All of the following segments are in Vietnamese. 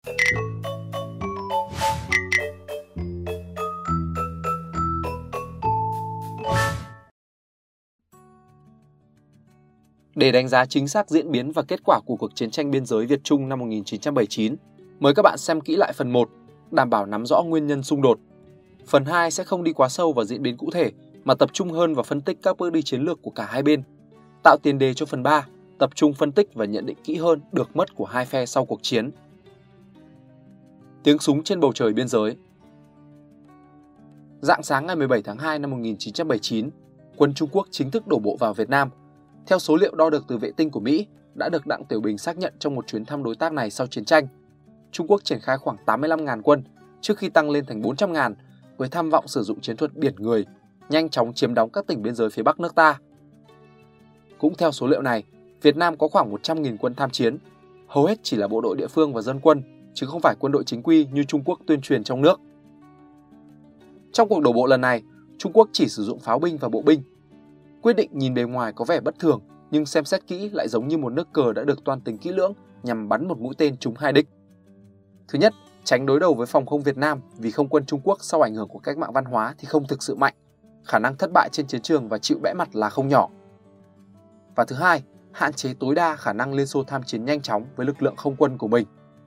Để đánh giá chính xác diễn biến và kết quả của cuộc chiến tranh biên giới Việt-Trung năm 1979, mời các bạn xem kỹ lại phần 1, đảm bảo nắm rõ nguyên nhân xung đột. Phần 2 sẽ không đi quá sâu vào diễn biến cụ thể, mà tập trung hơn vào phân tích các bước đi chiến lược của cả hai bên. Tạo tiền đề cho phần 3, tập trung phân tích và nhận định kỹ hơn được mất của hai phe sau cuộc chiến. Tiếng súng trên bầu trời biên giới. Rạng sáng ngày 17 tháng 2 năm 1979, quân Trung Quốc chính thức đổ bộ vào Việt Nam. Theo số liệu đo được từ vệ tinh của Mỹ, đã được Đặng Tiểu Bình xác nhận trong một chuyến thăm đối tác này sau chiến tranh. Trung Quốc triển khai khoảng 85.000 quân, trước khi tăng lên thành 400.000, với tham vọng sử dụng chiến thuật biển người, nhanh chóng chiếm đóng các tỉnh biên giới phía Bắc nước ta. Cũng theo số liệu này, Việt Nam có khoảng 100.000 quân tham chiến, hầu hết chỉ là bộ đội địa phương và dân quân, chứ không phải quân đội chính quy như Trung Quốc tuyên truyền trong nước. Trong cuộc đổ bộ lần này, Trung Quốc chỉ sử dụng pháo binh và bộ binh. Quyết định nhìn bề ngoài có vẻ bất thường, nhưng xem xét kỹ lại giống như một nước cờ đã được toan tính kỹ lưỡng nhằm bắn một mũi tên trúng hai đích. Thứ nhất, tránh đối đầu với phòng không Việt Nam vì không quân Trung Quốc sau ảnh hưởng của cách mạng văn hóa thì không thực sự mạnh, khả năng thất bại trên chiến trường và chịu bẽ mặt là không nhỏ. Và thứ hai, hạn chế tối đa khả năng Liên Xô tham chiến nhanh chóng với lực lượng không quân của mình.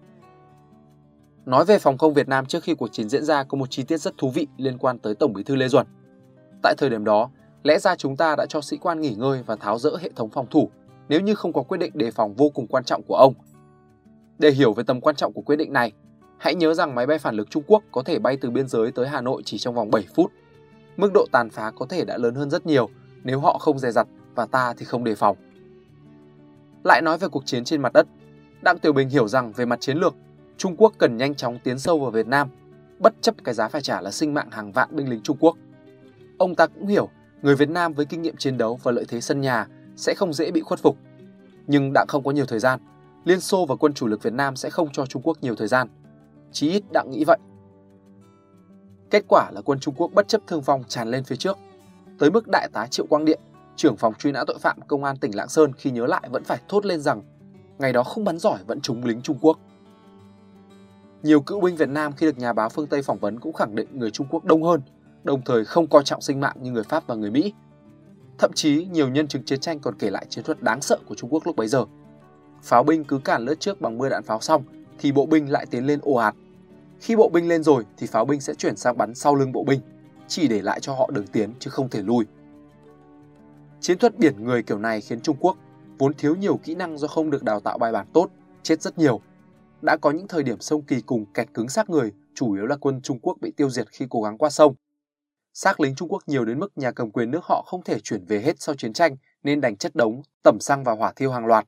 Nói về phòng không Việt Nam trước khi cuộc chiến diễn ra có một chi tiết rất thú vị liên quan tới Tổng Bí thư Lê Duẩn. Tại thời điểm đó, lẽ ra chúng ta đã cho sĩ quan nghỉ ngơi và tháo dỡ hệ thống phòng thủ nếu như không có quyết định đề phòng vô cùng quan trọng của ông. Để hiểu về tầm quan trọng của quyết định này, hãy nhớ rằng máy bay phản lực Trung Quốc có thể bay từ biên giới tới Hà Nội chỉ trong vòng 7 phút. Mức độ tàn phá có thể đã lớn hơn rất nhiều nếu họ không dè dặt và ta thì không đề phòng. Lại nói về cuộc chiến trên mặt đất, Đặng Tiểu Bình hiểu rằng về mặt chiến lược, Trung Quốc cần nhanh chóng tiến sâu vào Việt Nam, bất chấp cái giá phải trả là sinh mạng hàng vạn binh lính Trung Quốc. Ông ta cũng hiểu người Việt Nam với kinh nghiệm chiến đấu và lợi thế sân nhà sẽ không dễ bị khuất phục. Nhưng Đặng không có nhiều thời gian, Liên Xô và quân chủ lực Việt Nam sẽ không cho Trung Quốc nhiều thời gian. Chí ít Đặng nghĩ vậy. Kết quả là quân Trung Quốc bất chấp thương vong tràn lên phía trước, tới mức Đại tá Triệu Quang Điện, trưởng phòng truy nã tội phạm Công an tỉnh Lạng Sơn khi nhớ lại vẫn phải thốt lên rằng ngày đó không bắn giỏi vẫn trúng lính Trung Quốc. Nhiều cựu binh Việt Nam khi được nhà báo phương Tây phỏng vấn cũng khẳng định người Trung Quốc đông hơn, đồng thời không coi trọng sinh mạng như người Pháp và người Mỹ. Thậm chí nhiều nhân chứng chiến tranh còn kể lại chiến thuật đáng sợ của Trung Quốc lúc bấy giờ. Pháo binh cứ cản lướt trước bằng mưa đạn pháo xong thì bộ binh lại tiến lên ồ ạt. Khi bộ binh lên rồi thì pháo binh sẽ chuyển sang bắn sau lưng bộ binh, chỉ để lại cho họ đường tiến chứ không thể lui. Chiến thuật biển người kiểu này khiến Trung Quốc, vốn thiếu nhiều kỹ năng do không được đào tạo bài bản tốt, chết rất nhiều. Đã có những thời điểm sông Kỳ cùng kẹt cứng xác người, chủ yếu là quân Trung Quốc bị tiêu diệt khi cố gắng qua sông. Xác lính Trung Quốc nhiều đến mức nhà cầm quyền nước họ không thể chuyển về hết sau chiến tranh nên đành chất đống, tẩm xăng và hỏa thiêu hàng loạt.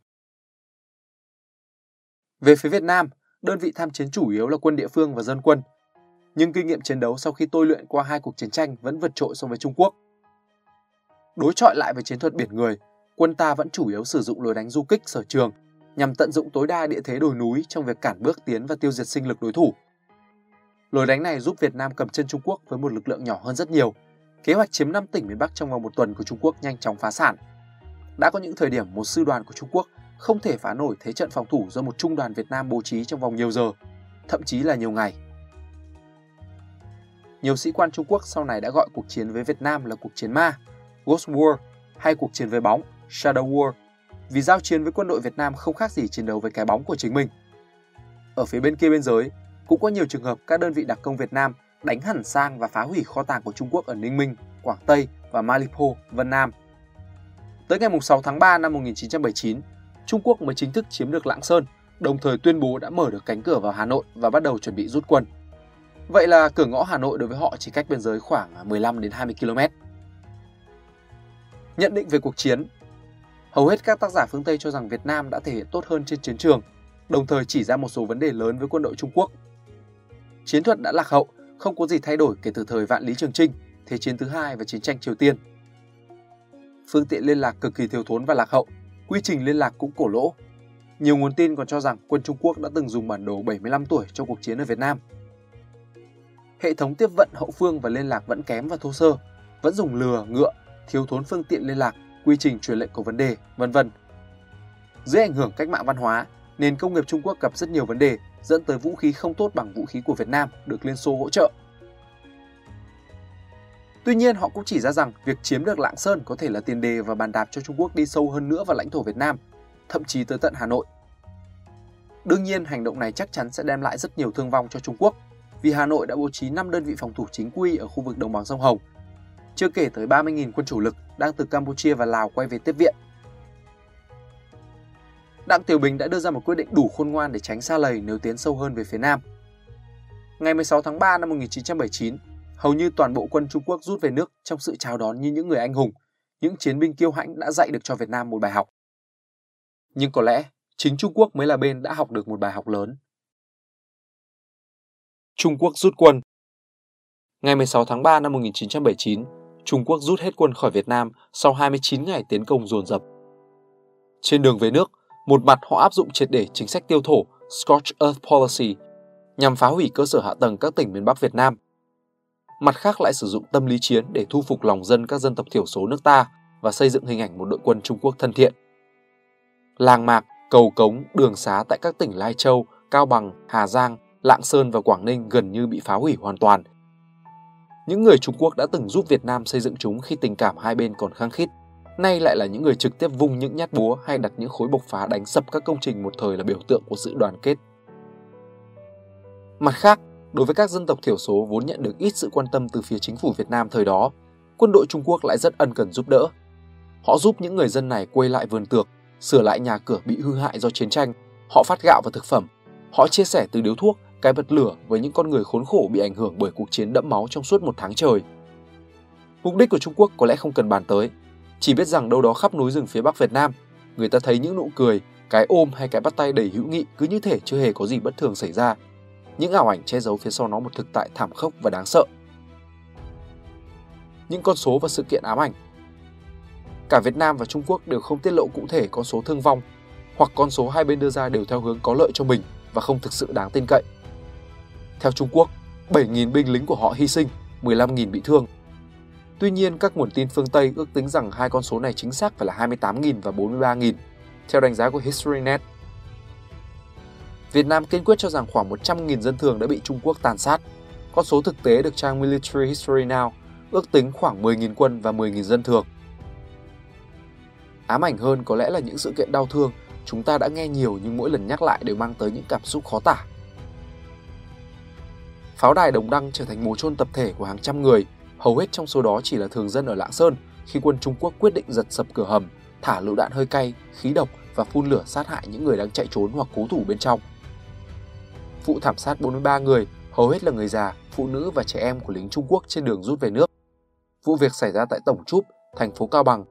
Về phía Việt Nam, đơn vị tham chiến chủ yếu là quân địa phương và dân quân. Nhưng kinh nghiệm chiến đấu sau khi tôi luyện qua hai cuộc chiến tranh vẫn vượt trội so với Trung Quốc. Đối chọi lại với chiến thuật biển người, quân ta vẫn chủ yếu sử dụng lối đánh du kích sở trường nhằm tận dụng tối đa địa thế đồi núi trong việc cản bước tiến và tiêu diệt sinh lực đối thủ. Lối đánh này giúp Việt Nam cầm chân Trung Quốc với một lực lượng nhỏ hơn rất nhiều. Kế hoạch chiếm 5 tỉnh miền Bắc trong vòng một tuần của Trung Quốc nhanh chóng phá sản. Đã có những thời điểm một sư đoàn của Trung Quốc không thể phá nổi thế trận phòng thủ do một trung đoàn Việt Nam bố trí trong vòng nhiều giờ, thậm chí là nhiều ngày. Nhiều sĩ quan Trung Quốc sau này đã gọi cuộc chiến với Việt Nam là cuộc chiến ma, Ghost War, hay cuộc chiến với bóng, Shadow War, vì giao chiến với quân đội Việt Nam không khác gì chiến đấu với cái bóng của chính mình. Ở phía bên kia biên giới, cũng có nhiều trường hợp các đơn vị đặc công Việt Nam đánh hẳn sang và phá hủy kho tàng của Trung Quốc ở Ninh Minh, Quảng Tây và Malipo, Vân Nam. Tới ngày 6 tháng 3 năm 1979, Trung Quốc mới chính thức chiếm được Lạng Sơn, đồng thời tuyên bố đã mở được cánh cửa vào Hà Nội và bắt đầu chuẩn bị rút quân. Vậy là cửa ngõ Hà Nội đối với họ chỉ cách biên giới khoảng 15 đến 20 km. Nhận định về cuộc chiến. Hầu hết các tác giả phương Tây cho rằng Việt Nam đã thể hiện tốt hơn trên chiến trường, đồng thời chỉ ra một số vấn đề lớn với quân đội Trung Quốc. Chiến thuật đã lạc hậu, không có gì thay đổi kể từ thời Vạn Lý Trường Chinh, Thế chiến thứ hai và chiến tranh Triều Tiên. Phương tiện liên lạc cực kỳ thiếu thốn và lạc hậu, quy trình liên lạc cũng cổ lỗ. Nhiều nguồn tin còn cho rằng quân Trung Quốc đã từng dùng bản đồ 75 tuổi trong cuộc chiến ở Việt Nam. Hệ thống tiếp vận hậu phương và liên lạc vẫn kém và thô sơ, vẫn dùng lừa, ngựa, thiếu thốn phương tiện liên lạc, quy trình truyền lệnh có vấn đề, vân vân. Dưới ảnh hưởng cách mạng văn hóa, nền công nghiệp Trung Quốc gặp rất nhiều vấn đề, dẫn tới vũ khí không tốt bằng vũ khí của Việt Nam được Liên Xô hỗ trợ. Tuy nhiên, họ cũng chỉ ra rằng việc chiếm được Lạng Sơn có thể là tiền đề và bàn đạp cho Trung Quốc đi sâu hơn nữa vào lãnh thổ Việt Nam, thậm chí tới tận Hà Nội. Đương nhiên, hành động này chắc chắn sẽ đem lại rất nhiều thương vong cho Trung Quốc, vì Hà Nội đã bố trí 5 đơn vị phòng thủ chính quy ở khu vực đồng bằng sông Hồng, chưa kể tới 30.000 quân chủ lực đang từ Campuchia và Lào quay về tiếp viện. Đặng Tiểu Bình đã đưa ra một quyết định đủ khôn ngoan để tránh sa lầy nếu tiến sâu hơn về phía Nam. Ngày 16 tháng 3 năm 1979, hầu như toàn bộ quân Trung Quốc rút về nước trong sự chào đón như những người anh hùng, những chiến binh kiêu hãnh đã dạy được cho Việt Nam một bài học. Nhưng có lẽ, chính Trung Quốc mới là bên đã học được một bài học lớn. Trung Quốc rút quân. Ngày 16 tháng 3 năm 1979, Trung Quốc rút hết quân khỏi Việt Nam sau 29 ngày tiến công dồn dập. Trên đường về nước, một mặt họ áp dụng triệt để chính sách tiêu thổ Scorched Earth Policy nhằm phá hủy cơ sở hạ tầng các tỉnh miền Bắc Việt Nam. Mặt khác lại sử dụng tâm lý chiến để thu phục lòng dân các dân tộc thiểu số nước ta và xây dựng hình ảnh một đội quân Trung Quốc thân thiện. Làng mạc, cầu cống, đường xá tại các tỉnh Lai Châu, Cao Bằng, Hà Giang, Lạng Sơn và Quảng Ninh gần như bị phá hủy hoàn toàn. Những người Trung Quốc đã từng giúp Việt Nam xây dựng chúng khi tình cảm hai bên còn khăng khít, nay lại là những người trực tiếp vung những nhát búa hay đặt những khối bộc phá đánh sập các công trình một thời là biểu tượng của sự đoàn kết. Mặt khác, đối với các dân tộc thiểu số vốn nhận được ít sự quan tâm từ phía chính phủ Việt Nam thời đó, quân đội Trung Quốc lại rất ân cần giúp đỡ. Họ giúp những người dân này quay lại vườn tược, sửa lại nhà cửa bị hư hại do chiến tranh, họ phát gạo và thực phẩm, họ chia sẻ từ điếu thuốc, cái bật lửa với những con người khốn khổ bị ảnh hưởng bởi cuộc chiến đẫm máu trong suốt một tháng trời. Mục đích của Trung Quốc có lẽ không cần bàn tới, chỉ biết rằng đâu đó khắp núi rừng phía Bắc Việt Nam, người ta thấy những nụ cười, cái ôm hay cái bắt tay đầy hữu nghị cứ như thể chưa hề có gì bất thường xảy ra. Những ảo ảnh che giấu phía sau nó một thực tại thảm khốc và đáng sợ. Những con số và sự kiện ám ảnh. Cả Việt Nam và Trung Quốc đều không tiết lộ cụ thể con số thương vong, hoặc con số hai bên đưa ra đều theo hướng có lợi cho mình và không thực sự đáng tin cậy. Theo Trung Quốc, 7.000 binh lính của họ hy sinh, 15.000 bị thương. Tuy nhiên, các nguồn tin phương Tây ước tính rằng hai con số này chính xác phải là 28.000 và 43.000, theo đánh giá của HistoryNet. Việt Nam kiên quyết cho rằng khoảng 100.000 dân thường đã bị Trung Quốc tàn sát. Con số thực tế được trang Military History Now ước tính khoảng 10.000 quân và 10.000 dân thường. Ám ảnh hơn có lẽ là những sự kiện đau thương chúng ta đã nghe nhiều nhưng mỗi lần nhắc lại đều mang tới những cảm xúc khó tả. Pháo đài Đồng Đăng trở thành mồ chôn tập thể của hàng trăm người, hầu hết trong số đó chỉ là thường dân ở Lạng Sơn khi quân Trung Quốc quyết định giật sập cửa hầm, thả lựu đạn hơi cay, khí độc và phun lửa sát hại những người đang chạy trốn hoặc cố thủ bên trong. Vụ thảm sát 43 người, hầu hết là người già, phụ nữ và trẻ em của lính Trung Quốc trên đường rút về nước. Vụ việc xảy ra tại Tổng Trúc, thành phố Cao Bằng.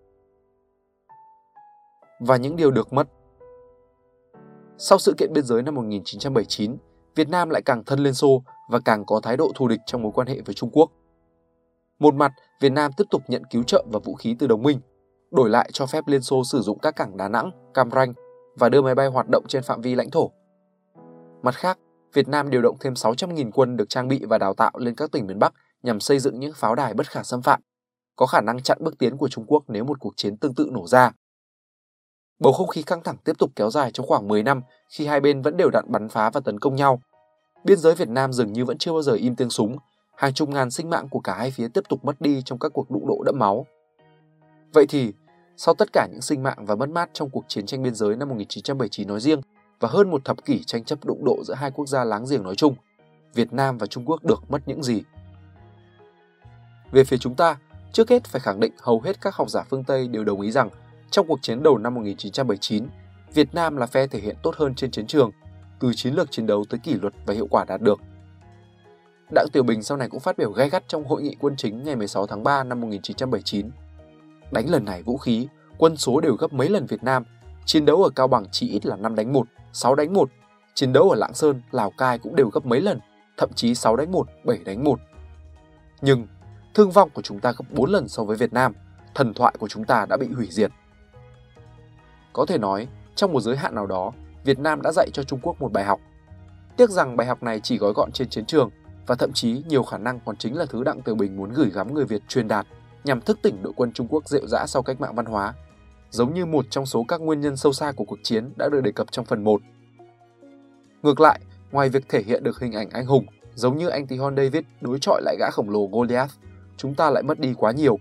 Và những điều được mất. Sau sự kiện biên giới năm 1979, Việt Nam lại càng thân Liên Xô và càng có thái độ thù địch trong mối quan hệ với Trung Quốc. Một mặt, Việt Nam tiếp tục nhận cứu trợ và vũ khí từ đồng minh, đổi lại cho phép Liên Xô sử dụng các cảng Đà Nẵng, Cam Ranh và đưa máy bay hoạt động trên phạm vi lãnh thổ. Mặt khác, Việt Nam điều động thêm 600.000 quân được trang bị và đào tạo lên các tỉnh miền Bắc nhằm xây dựng những pháo đài bất khả xâm phạm, có khả năng chặn bước tiến của Trung Quốc nếu một cuộc chiến tương tự nổ ra. Bầu không khí căng thẳng tiếp tục kéo dài trong khoảng 10 năm khi hai bên vẫn đều đặn bắn phá và tấn công nhau. Biên giới Việt Nam dường như vẫn chưa bao giờ im tiếng súng, hàng chục ngàn sinh mạng của cả hai phía tiếp tục mất đi trong các cuộc đụng độ đẫm máu. Vậy thì, sau tất cả những sinh mạng và mất mát trong cuộc chiến tranh biên giới năm 1979 nói riêng và hơn một thập kỷ tranh chấp đụng độ giữa hai quốc gia láng giềng nói chung, Việt Nam và Trung Quốc được mất những gì? Về phía chúng ta, trước hết phải khẳng định hầu hết các học giả phương Tây đều đồng ý rằng trong cuộc chiến đầu năm 1979, Việt Nam là phe thể hiện tốt hơn trên chiến trường, từ chiến lược chiến đấu tới kỷ luật và hiệu quả đạt được. Đặng Tiểu Bình sau này cũng phát biểu gay gắt trong hội nghị quân chính ngày 16 tháng 3 năm 1979. Đánh lần này vũ khí, quân số đều gấp mấy lần Việt Nam, chiến đấu ở Cao Bằng chỉ ít là 5 đánh 1, 6 đánh 1, chiến đấu ở Lạng Sơn, Lào Cai cũng đều gấp mấy lần, thậm chí 6 đánh 1, 7 đánh 1. Nhưng, thương vong của chúng ta gấp 4 lần so với Việt Nam, thần thoại của chúng ta đã bị hủy diệt. Có thể nói, trong một giới hạn nào đó, Việt Nam đã dạy cho Trung Quốc một bài học. Tiếc rằng bài học này chỉ gói gọn trên chiến trường và thậm chí nhiều khả năng còn chính là thứ Đặng Tiểu Bình muốn gửi gắm người Việt truyền đạt nhằm thức tỉnh đội quân Trung Quốc rệu rã sau cách mạng văn hóa, giống như một trong số các nguyên nhân sâu xa của cuộc chiến đã được đề cập trong phần 1. Ngược lại, ngoài việc thể hiện được hình ảnh anh hùng, giống như anh tí hon David đối chọi lại gã khổng lồ Goliath, chúng ta lại mất đi quá nhiều.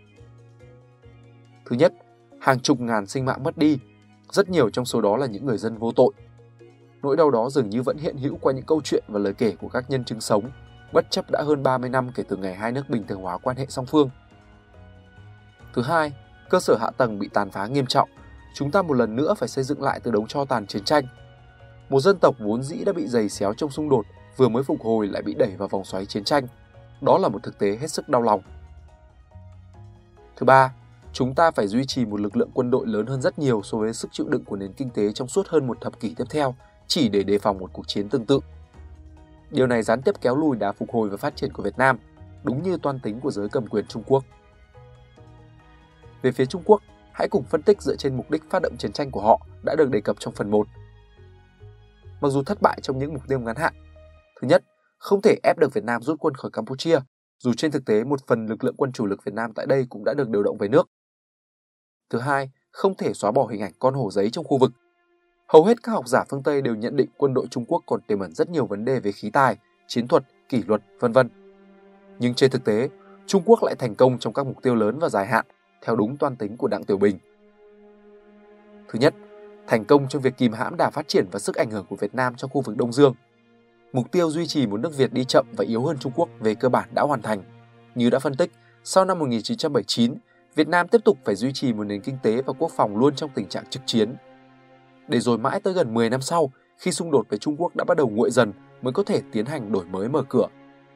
Thứ nhất, hàng chục ngàn sinh mạng mất đi, rất nhiều trong số đó là những người dân vô tội. Nỗi đau đó dường như vẫn hiện hữu qua những câu chuyện và lời kể của các nhân chứng sống, bất chấp đã hơn 30 năm kể từ ngày hai nước bình thường hóa quan hệ song phương. Thứ hai, cơ sở hạ tầng bị tàn phá nghiêm trọng, chúng ta một lần nữa phải xây dựng lại từ đống tro tàn chiến tranh. Một dân tộc vốn dĩ đã bị giày xéo trong xung đột, vừa mới phục hồi lại bị đẩy vào vòng xoáy chiến tranh. Đó là một thực tế hết sức đau lòng. Thứ ba, chúng ta phải duy trì một lực lượng quân đội lớn hơn rất nhiều so với sức chịu đựng của nền kinh tế trong suốt hơn một thập kỷ tiếp theo, chỉ để đề phòng một cuộc chiến tương tự. Điều này gián tiếp kéo lùi đà phục hồi và phát triển của Việt Nam, đúng như toan tính của giới cầm quyền Trung Quốc. Về phía Trung Quốc, hãy cùng phân tích dựa trên mục đích phát động chiến tranh của họ đã được đề cập trong phần 1. Mặc dù thất bại trong những mục tiêu ngắn hạn, thứ nhất, không thể ép được Việt Nam rút quân khỏi Campuchia, dù trên thực tế một phần lực lượng quân chủ lực Việt Nam tại đây cũng đã được điều động về nước. Thứ hai, không thể xóa bỏ hình ảnh con hổ giấy trong khu vực. Hầu hết các học giả phương Tây đều nhận định quân đội Trung Quốc còn tiềm ẩn rất nhiều vấn đề về khí tài, chiến thuật, kỷ luật, v.v. Nhưng trên thực tế, Trung Quốc lại thành công trong các mục tiêu lớn và dài hạn, theo đúng toan tính của Đặng Tiểu Bình. Thứ nhất, thành công trong việc kìm hãm đà phát triển và sức ảnh hưởng của Việt Nam trong khu vực Đông Dương. Mục tiêu duy trì một nước Việt đi chậm và yếu hơn Trung Quốc về cơ bản đã hoàn thành. Như đã phân tích, sau năm 1979, Việt Nam tiếp tục phải duy trì một nền kinh tế và quốc phòng luôn trong tình trạng trực chiến. Để rồi mãi tới gần 10 năm sau, khi xung đột với Trung Quốc đã bắt đầu nguội dần mới có thể tiến hành đổi mới mở cửa.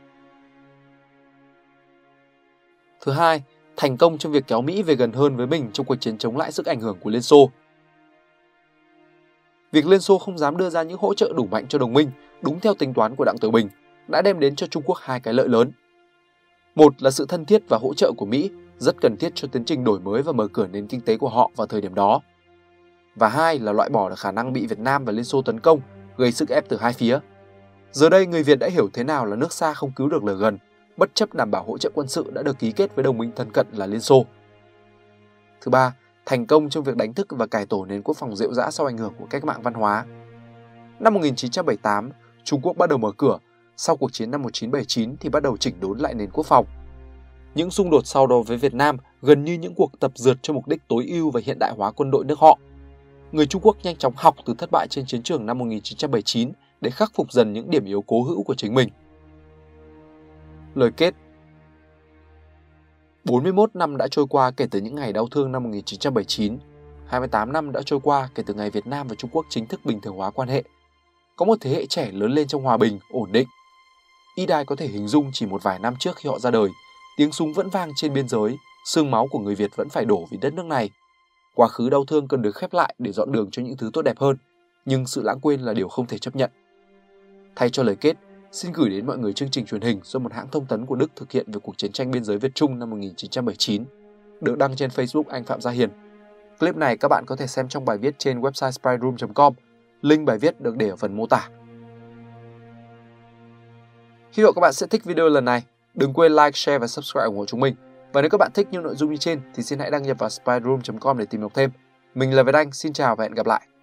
Thứ hai, thành công trong việc kéo Mỹ về gần hơn với mình trong cuộc chiến chống lại sức ảnh hưởng của Liên Xô. Việc Liên Xô không dám đưa ra những hỗ trợ đủ mạnh cho đồng minh, đúng theo tính toán của Đặng Tiểu Bình, đã đem đến cho Trung Quốc hai cái lợi lớn. Một là sự thân thiết và hỗ trợ của Mỹ, rất cần thiết cho tiến trình đổi mới và mở cửa nền kinh tế của họ vào thời điểm đó. Và hai là loại bỏ được khả năng bị Việt Nam và Liên Xô tấn công, gây sức ép từ hai phía. Giờ đây người Việt đã hiểu thế nào là nước xa không cứu được lửa gần, bất chấp đảm bảo hỗ trợ quân sự đã được ký kết với đồng minh thân cận là Liên Xô. Thứ ba, thành công trong việc đánh thức và cải tổ nền quốc phòng rệu rã sau ảnh hưởng của cách mạng văn hóa. Năm 1978, Trung Quốc bắt đầu mở cửa, sau cuộc chiến năm 1979 thì bắt đầu chỉnh đốn lại nền quốc phòng. Những xung đột sau đó với Việt Nam gần như những cuộc tập dượt cho mục đích tối ưu và hiện đại hóa quân đội nước họ. Người Trung Quốc nhanh chóng học từ thất bại trên chiến trường năm 1979 để khắc phục dần những điểm yếu cố hữu của chính mình. Lời kết: 41 năm đã trôi qua kể từ những ngày đau thương năm 1979, 28 năm đã trôi qua kể từ ngày Việt Nam và Trung Quốc chính thức bình thường hóa quan hệ. Có một thế hệ trẻ lớn lên trong hòa bình, ổn định. Ít ai có thể hình dung chỉ một vài năm trước khi họ ra đời, tiếng súng vẫn vang trên biên giới, xương máu của người Việt vẫn phải đổ vì đất nước này. Quá khứ đau thương cần được khép lại để dọn đường cho những thứ tốt đẹp hơn, nhưng sự lãng quên là điều không thể chấp nhận. Thay cho lời kết, xin gửi đến mọi người chương trình truyền hình do một hãng thông tấn của Đức thực hiện về cuộc chiến tranh biên giới Việt-Trung năm 1979, được đăng trên Facebook anh Phạm Gia Hiền. Clip này các bạn có thể xem trong bài viết trên website spyroom.com, link bài viết được để ở phần mô tả. Hy vọng các bạn sẽ thích video lần này. Đừng quên like, share và subscribe ủng hộ chúng mình. Và nếu các bạn thích những nội dung như trên thì xin hãy đăng nhập vào spyroom.com để tìm đọc thêm. Mình là Việt Anh, xin chào và hẹn gặp lại.